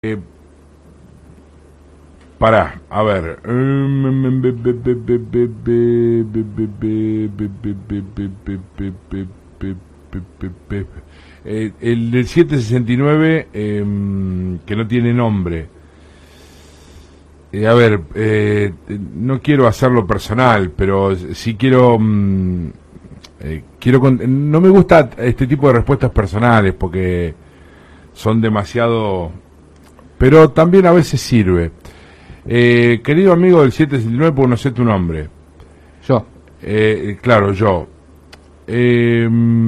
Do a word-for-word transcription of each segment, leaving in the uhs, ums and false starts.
Eh, pará, a ver. Eh, el del siete sesenta y nueve, eh, que no tiene nombre. Eh, a ver, eh, no quiero hacerlo personal, pero sí quiero... Mm, eh, quiero con, no me gusta este tipo de respuestas personales porque son demasiado... pero también a veces sirve. Eh, querido amigo del siete sesenta y nueve, porque no sé tu nombre. Yo. Eh, claro, yo. Eh,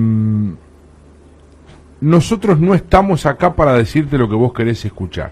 nosotros no estamos acá para decirte lo que vos querés escuchar.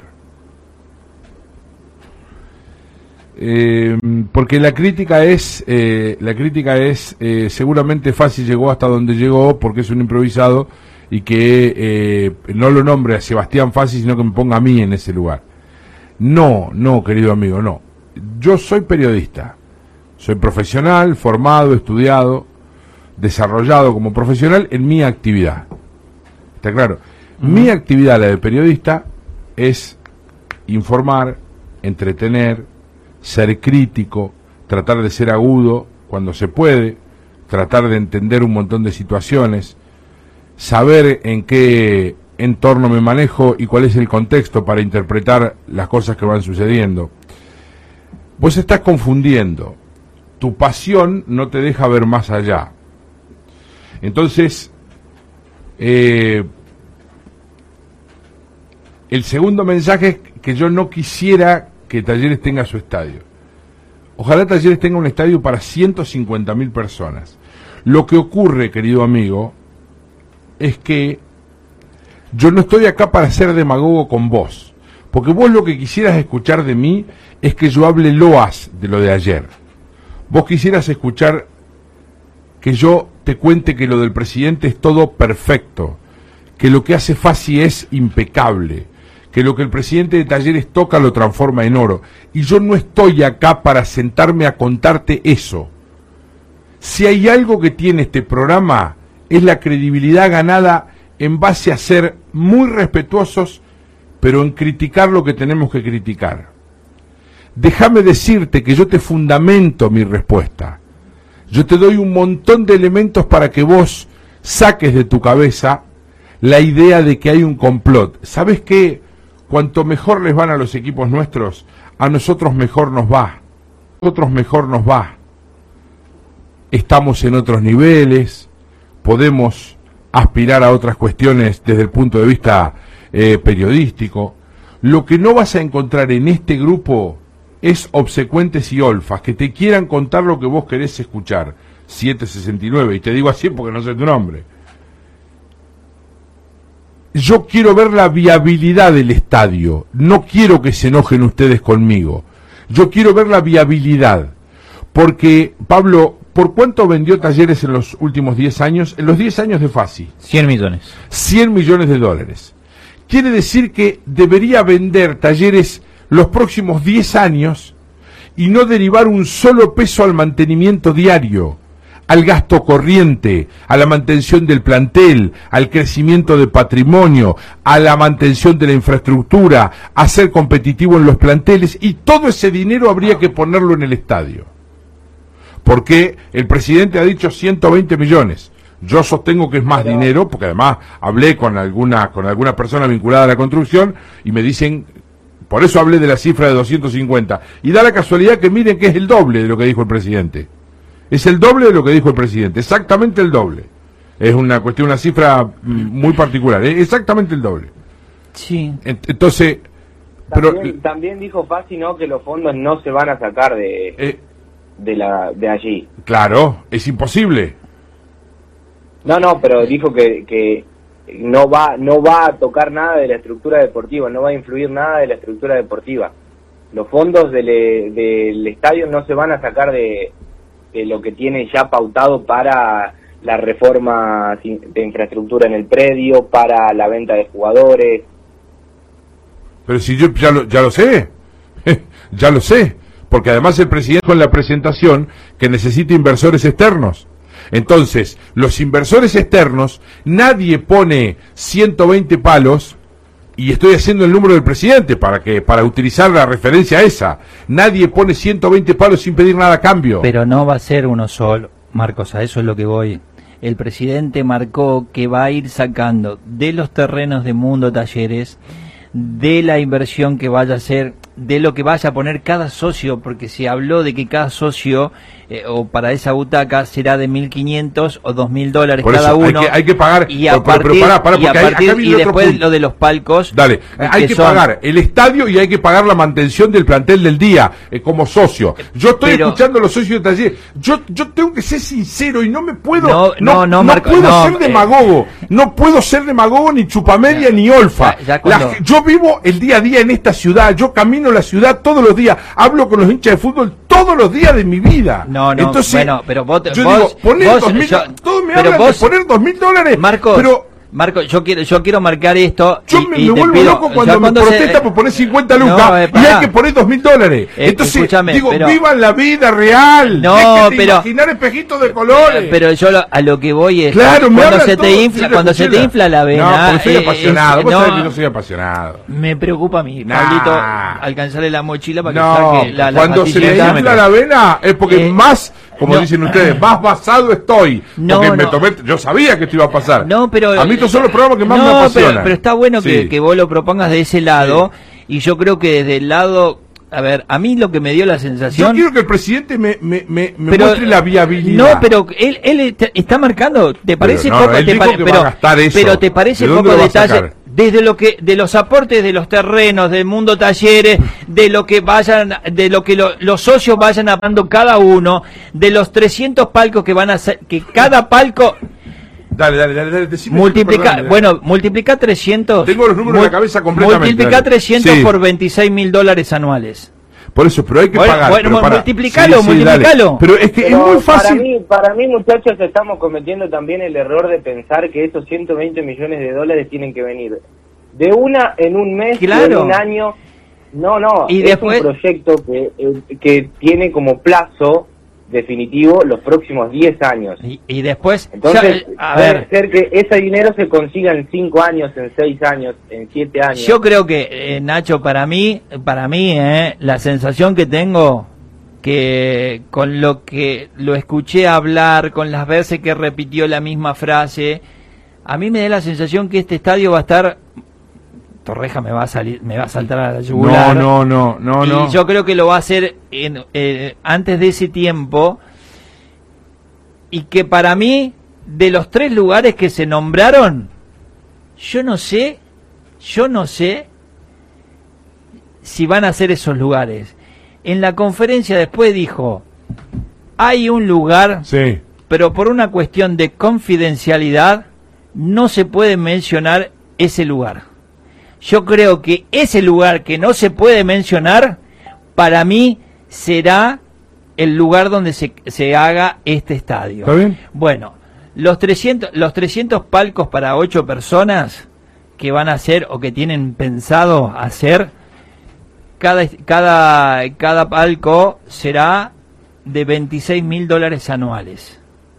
Eh, porque la crítica es, eh, la crítica es, eh, seguramente Fassi llegó hasta donde llegó porque es un improvisado y que eh, no lo nombre a Sebastián Fassi, sino que me ponga a mí en ese lugar. No, no, querido amigo, no. Yo soy periodista, soy profesional, formado, estudiado, desarrollado como profesional en mi actividad. ¿Está claro? Uh-huh. Mi actividad, la de periodista, es informar, entretener, ser crítico, tratar de ser agudo cuando se puede, tratar de entender un montón de situaciones, saber en qué entorno me manejo y cuál es el contexto para interpretar las cosas que van sucediendo. Vos estás confundiendo. Tu pasión no te deja ver más allá. Entonces, eh, el segundo mensaje es que yo no quisiera que Talleres tenga su estadio. Ojalá Talleres tenga un estadio para ciento cincuenta mil personas. Lo que ocurre, querido amigo, es que yo no estoy acá para ser demagogo con vos, porque vos lo que quisieras escuchar de mí es que yo hable loas de lo de ayer. Vos quisieras escuchar que yo te cuente que lo del presidente es todo perfecto, que lo que hace Fassi es impecable, que lo que el presidente de Talleres toca lo transforma en oro. Y yo no estoy acá para sentarme a contarte eso. Si hay algo que tiene este programa, es la credibilidad ganada en base a ser muy respetuosos, pero en criticar lo que tenemos que criticar. Déjame decirte que yo te fundamento mi respuesta. Yo te doy un montón de elementos para que vos saques de tu cabeza la idea de que hay un complot. ¿Sabes qué? Cuanto mejor les van a los equipos nuestros, a nosotros mejor nos va. A nosotros mejor nos va. Estamos en otros niveles, podemos aspirar a otras cuestiones desde el punto de vista eh, periodístico. Lo que no vas a encontrar en este grupo es obsecuentes y olfas que te quieran contar lo que vos querés escuchar. siete sesenta y nueve, y te digo así porque no sé tu nombre. Yo quiero ver la viabilidad del estadio, no quiero que se enojen ustedes conmigo, yo quiero ver la viabilidad, porque, Pablo, ¿por cuánto vendió Talleres en los últimos diez años? En los diez años de Fassi. cien millones. cien millones de dólares. Quiere decir que debería vender Talleres los próximos diez años y no derivar un solo peso al mantenimiento diario, al gasto corriente, a la mantención del plantel, al crecimiento de patrimonio, a la mantención de la infraestructura, a ser competitivo en los planteles, y todo ese dinero habría que ponerlo en el estadio. Porque el presidente ha dicho ciento veinte millones. Yo sostengo que es más dinero, porque además hablé con alguna, con alguna persona vinculada a la construcción y me dicen, por eso hablé de la cifra de doscientos cincuenta. Y da la casualidad que miren que es el doble de lo que dijo el presidente. Es el doble de lo que dijo el presidente, exactamente el doble. Es una cuestión, una cifra muy particular, ¿eh? Exactamente el doble. Sí. Entonces, también, pero también dijo Fassi, ¿no?, que los fondos no se van a sacar de eh, de la de allí. Claro, es imposible. No, no, pero dijo que que no va no va a tocar nada de la estructura deportiva, no va a influir nada de la estructura deportiva. Los fondos del, del estadio no se van a sacar de de lo que tiene ya pautado para la reforma de infraestructura en el predio, para la venta de jugadores. Pero si yo ya lo, ya lo sé, ya lo sé, porque además el presidente con la presentación que necesita inversores externos. Entonces, los inversores externos, nadie pone ciento veinte palos y estoy haciendo el número del presidente para que para utilizar la referencia esa. Nadie pone ciento veinte palos sin pedir nada a cambio. Pero no va a ser uno solo, Marcos, a eso es lo que voy. El presidente marcó que va a ir sacando de los terrenos de Mundo Talleres, de la inversión que vaya a hacer, de lo que vaya a poner cada socio, porque se habló de que cada socio eh, o para esa butaca será de mil quinientos o dos mil dólares Por cada eso, uno. Hay que, hay que pagar. Y a pero, pero, partir, pero pará, pará, y, a porque hay- partir- acá viene y otro después punto. lo de los palcos. Dale, hay que son- pagar el estadio y hay que pagar la mantención del plantel del día eh, como socio. Yo estoy Pero- escuchando a los socios de taller. Yo yo tengo que ser sincero y no me puedo No, no, no, Marco, puedo no, ser eh. demagogo. No puedo ser demagogo ni chupamedia Ya, ni olfa. ya- ya cuando- La- yo vivo el día a día en esta ciudad. Yo camino la ciudad todos los días. Hablo con los hinchas de fútbol todos los días de mi vida. No, no, Entonces, bueno, pero vos te- yo vos- digo, poner vos- dos mil, yo- todos me pero hablan vos- de poner dos mil dólares. Marcos, pero Marco, yo quiero, yo quiero marcar esto. Yo y, me, y me te vuelvo pido- loco ya cuando me cuando se- protesta por poner cincuenta No, lucas eh, y pará. hay que poner dos mil dólares. Eh, Entonces, escúchame, digo, pero- vivan la vida real. No, Dejen de pero- imaginar espejitos de colores. Pero yo lo- a lo que voy es claro, me cuando hablan se todo, te infla, sí, cuando se te escuché infla la vena. No, porque soy eh, apasionado. es- Vos no, sabés que no soy apasionado. me preocupa a mí, Nah. Pablito, alcanzarle la mochila para que No, saque la, la cuando se me pastilla. infla la vena es porque Eh, más, como no. dicen ustedes, más basado estoy. No, porque me no. tomé, yo sabía que esto iba a pasar. No, pero a mí estos son los programas que más no, me apasionan. Pero, pero está bueno que, Sí. que vos lo propongas de ese lado, y yo creo que desde el lado, a ver, a mí lo que me dio la Yo sensación. quiero que el presidente me, me, me, me pero, muestre la viabilidad. No, pero él, él está- está marcando, ¿te parece no, poco? él te dijo pare- que pero, va a gastar eso. pero te parece ¿De dónde poco lo va a detalle sacar? desde lo que de los aportes de los terrenos del Mundo Talleres, de lo que vayan, de lo que lo- los socios vayan apando cada uno, de los trescientos palcos que van a hacer, que cada palco Dale, dale, dale, dale, decime. multiplica, perdón, dale. bueno, multiplica trescientos. Tengo los números en la cabeza completamente, Multiplica dale. trescientos Sí. por veintiséis mil dólares anuales. Por eso, pero hay que Bueno, pagar. bueno, pero para- multiplicalo, Sí, sí, dale. multiplicalo. Pero es que Pero es muy fácil. Para mí, para mí, muchachos, estamos cometiendo también el error de pensar que esos ciento veinte millones de dólares tienen que venir de una en un mes, Claro. o en un año. No, no, Y es después- un proyecto que, eh, que tiene como plazo definitivo los próximos diez años. Y, y después, Entonces, ya, a puede ver, ser que ese dinero se consiga en cinco años, en seis años, en siete años. yo creo que, eh, Nacho, para mí, para mí, eh, la sensación que tengo, que con lo que lo escuché hablar, con las veces que repitió la misma frase, a mí me da la sensación que este estadio va a estar, Torreja me va a salir, me va a saltar a la yugular. No, no, no, no, y no. yo creo que lo va a hacer en, eh, antes de ese tiempo, y que para mí, de los tres lugares que se nombraron, yo no sé, yo no sé si van a ser esos lugares. En la conferencia después dijo, hay un lugar, Sí. pero por una cuestión de confidencialidad no se puede mencionar ese lugar. Yo creo que ese lugar que no se puede mencionar, para mí será el lugar donde se, se haga este estadio. ¿Está bien? Bueno, los trescientos, los trescientos palcos para ocho personas que van a hacer o que tienen pensado hacer, cada, cada, cada palco será de veintiséis mil dólares anuales.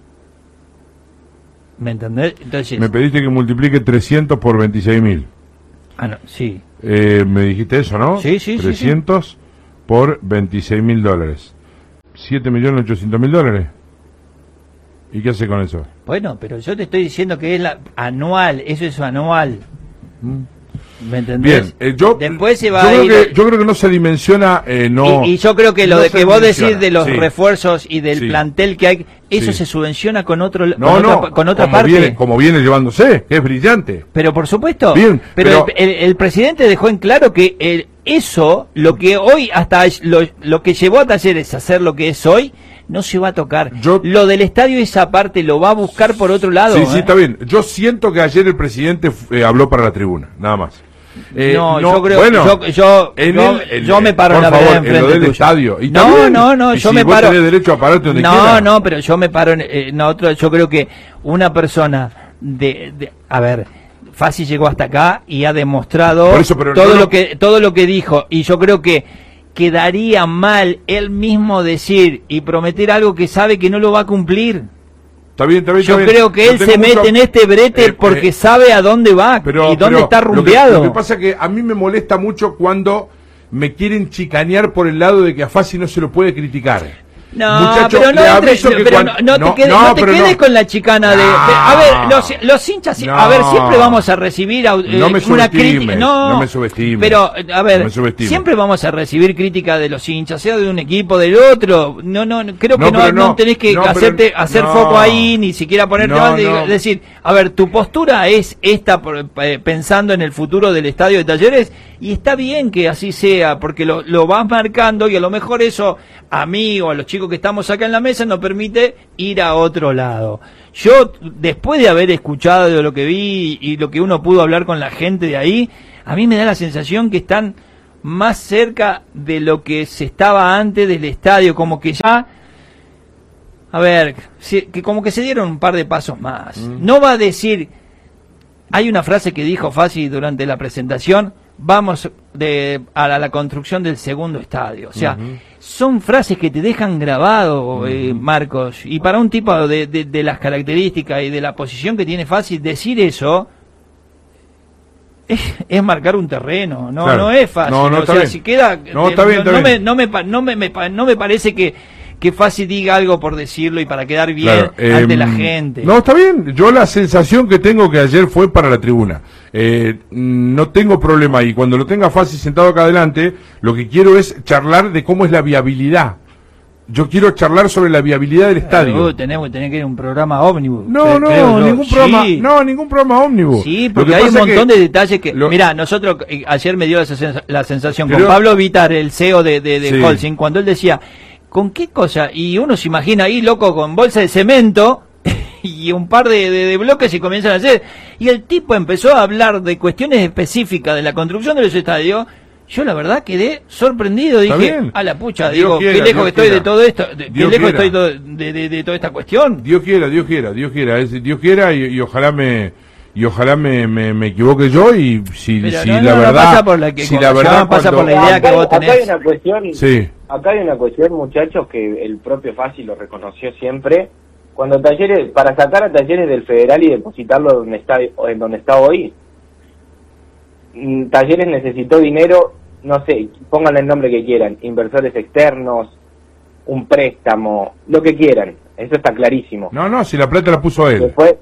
¿Me entendés? Entonces, Me pediste que multiplique trescientos por veintiséis mil. ah, no, sí. Eh, me dijiste eso, ¿no? Sí, sí, sí, trescientos por veintiséis mil dólares. siete millones ochocientos mil dólares. ¿Y qué hace con eso? Bueno, pero yo te estoy diciendo que es la anual, eso es anual. ¿Me entendés? Bien, eh, yo, Después se yo, va a creo ir... que, yo creo que no se dimensiona, eh, no... y, y yo creo que lo no de se que vos dimensiona, decís de los sí. refuerzos y del Sí. plantel que hay, eso Sí. se subvenciona con otro No, con no, otra, con otra como parte. Viene, como viene llevándose, que es brillante. Pero por supuesto. Bien, pero pero- el, el- el presidente dejó en claro que el- eso, lo que hoy hasta es- lo, lo que llevó a Talleres a hacer lo que es hoy, no se va a tocar. Yo- Lo del estadio esa parte lo va a buscar por otro lado. Sí, sí, ¿eh? está bien. Yo siento que ayer el presidente eh, habló para la tribuna, nada más. Eh, no, yo creo bueno, yo yo, en yo, el- el- yo me paro por en la favor, vereda en enfrente lo del tuyo. estadio. Y no, también, no, no, y yo si me vos paro. tenés derecho a pararte donde no, quieras. no, pero yo me paro en eh, no, otro, yo creo que una persona de, de a ver, Fassi llegó hasta acá y ha demostrado Por eso, pero todo no, no. lo que todo lo que dijo, y yo creo que quedaría mal él mismo decir y prometer algo que sabe que no lo va a cumplir. Está bien, está bien, Yo está bien. creo que él se mucho... mete en este brete eh, porque eh, sabe a dónde va pero, y dónde pero está lo que, rumbeado. lo que pasa es que a mí me molesta mucho cuando me quieren chicanear por el lado de que a Fassi no se lo puede criticar. No, Muchacho, pero no, le entre, aviso que pero cuando- no, no no, te quedes, no, no te pero quedes no. con la chicana de, de- a ver, los, los hinchas, No. a ver, siempre vamos a recibir au- eh, No me una subestimes, crítica, no, no me subestimes, pero a no ver, me subestimes. siempre vamos a recibir crítica de los hinchas, sea de un equipo del otro, no, no, creo No, que no, pero no, no, tenés que no, pero hacerte, hacer no. foco ahí, ni siquiera ponerte No, mal de- no. decir, a ver, tu postura es esta por- eh, pensando en el futuro del estadio de Talleres, y está bien que así sea, porque lo, lo vas marcando y a lo mejor eso a mí o a los chicos que estamos acá en la mesa nos permite ir a otro lado. Yo, después de haber escuchado de lo que vi y lo que uno pudo hablar con la gente de ahí, a mí me da la sensación que están más cerca de lo que se estaba antes del estadio, como que ya, a ver, si- que como que se dieron un par de pasos más. Mm. No va a decir, hay una frase que dijo Fassi durante la presentación, vamos de, a la, la construcción del segundo estadio. O sea, Ujú. son frases que te dejan grabado, eh, Marcos, y para un tipo de, de, de las características y de la posición que tiene Fassi, decir eso es, es marcar un terreno, no, Claro. no es fácil. No, no, o está sea, bien. si queda, No, de- está bien, está no, bien. Me, no, me, pa- no, me, me pa- no me parece que que Fassi diga algo por decirlo y para quedar bien Claro, ante eh, la gente. No, está bien. Yo la sensación que tengo que ayer fue para la tribuna. Eh, no tengo problema ahí. Cuando lo tenga Fassi sentado acá adelante, lo que quiero es charlar de cómo es la viabilidad. Yo quiero charlar sobre la viabilidad del estadio. Uh, tenemos que tener que ir a un programa ómnibus. No, cre- no, creo yo. ningún programa, Sí. no, ningún programa ómnibus. Sí, Lo porque que hay un pasa es montón que de detalles que... lo- Mirá, nosotros, eh, ayer me dio la, sens- la sensación Pero- con Pablo Vitar, el C E O de, de, de Sí. Holcim, cuando él decía, ¿con qué cosa? Y uno se imagina ahí, loco, con bolsa de cemento y un par de, de- de bloques y comienzan a hacer... Y el tipo empezó a hablar de cuestiones específicas de la construcción de los estadios. Yo la verdad quedé sorprendido, Está dije, bien. a la pucha, Dios digo, quiera, qué lejos Dios que estoy quiera. de todo esto, de- qué Dios lejos quiera. estoy to- de, de- de toda esta cuestión. Dios quiera, Dios quiera, Dios quiera, es, Dios quiera y, y ojalá me y ojalá me, me, me equivoque yo y si, Pero si no, la no, no verdad pasa por la que- si la ya verdad pasa cuando- por la idea acá, que vos acá tenés. hay una cuestión, Sí. acá hay una cuestión, muchachos, que el propio Fassi lo reconoció siempre. Cuando Talleres, para sacar a Talleres del Federal y depositarlo donde está, en donde está hoy, mm, Talleres necesitó dinero, no sé, pónganle el nombre que quieran, inversores externos, un préstamo, lo que quieran, eso está clarísimo. No, no, si la plata la puso él. Después,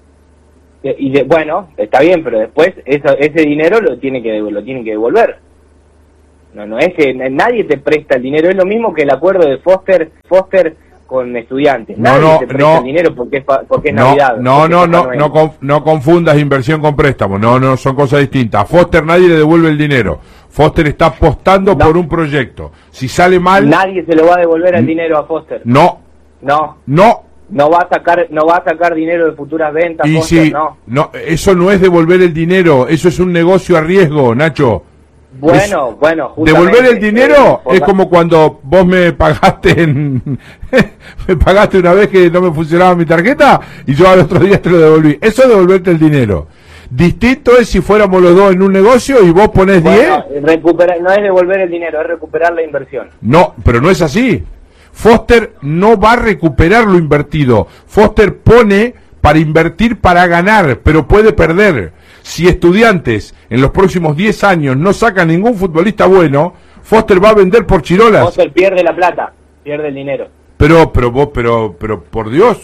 de- y de, bueno, está bien, pero después eso, ese dinero lo tiene que lo tienen que devolver. No, no es que nadie te presta el dinero, es lo mismo que el acuerdo de Foster, Foster con estudiantes. No, Nadie no, te presta no. el dinero porque es, pa- porque es No, Navidad. no, porque no, es Papá no, Noel. no, conf- no confundas inversión con préstamo. No, no, son cosas distintas. A Foster nadie le devuelve el dinero. Foster está apostando No. por un proyecto. Si sale mal, Nadie se lo va a devolver el N- dinero a Foster. no, No, no. no va a sacar, no va a sacar dinero de futuras ventas. Y Foster, si no. no, eso no es devolver el dinero, eso es un negocio a riesgo, Nacho. Bueno, bueno, justamente, Devolver el dinero eh, por es la- como cuando vos me pagaste en me pagaste una vez que no me funcionaba mi tarjeta y yo al otro día te lo devolví. Eso es devolverte el dinero. Distinto es si fuéramos los dos en un negocio y vos ponés diez. Bueno, recuperar, no es devolver el dinero, es recuperar la inversión. No, pero no es así. Foster no va a recuperar lo invertido. Foster pone para invertir para ganar, pero puede perder. Si Estudiantes en los próximos diez años no saca ningún futbolista bueno, Foster va a vender por chirolas. Foster pierde la plata, pierde el dinero. Pero, pero vos, pero, pero, por Dios,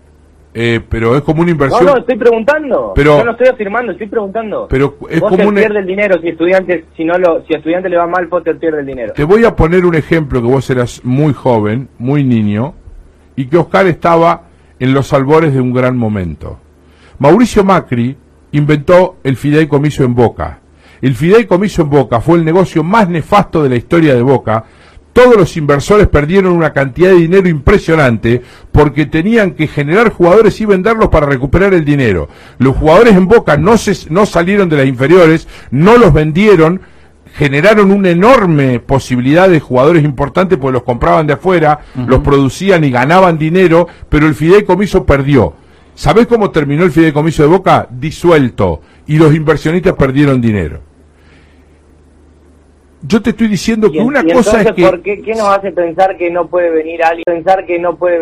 eh, pero es como una No, inversión. no, estoy preguntando. Pero- Yo no estoy afirmando, estoy preguntando. Pero es Foster como una- pierde el dinero si estudiantes, si no lo, si a estudiantes le va mal, Foster pierde el dinero. Te voy a poner un ejemplo que vos eras muy joven, muy niño, y que Oscar estaba en los albores de un gran momento. Mauricio Macri inventó el fideicomiso en Boca. El fideicomiso en Boca fue el negocio más nefasto de la historia de Boca. Todos los inversores perdieron una cantidad de dinero impresionante porque tenían que generar jugadores y venderlos para recuperar el dinero. Los jugadores en Boca no, se, no salieron de las inferiores, no los vendieron, generaron una enorme posibilidad de jugadores importantes porque los compraban de afuera, uh-huh. los producían y ganaban dinero, pero el fideicomiso perdió. ¿Sabés cómo terminó el fideicomiso de Boca? Disuelto, y los inversionistas perdieron dinero. Yo te estoy diciendo que Y, una y cosa entonces, es que... ¿por qué, qué nos hace pensar que no puede venir alguien? Pensar que no puede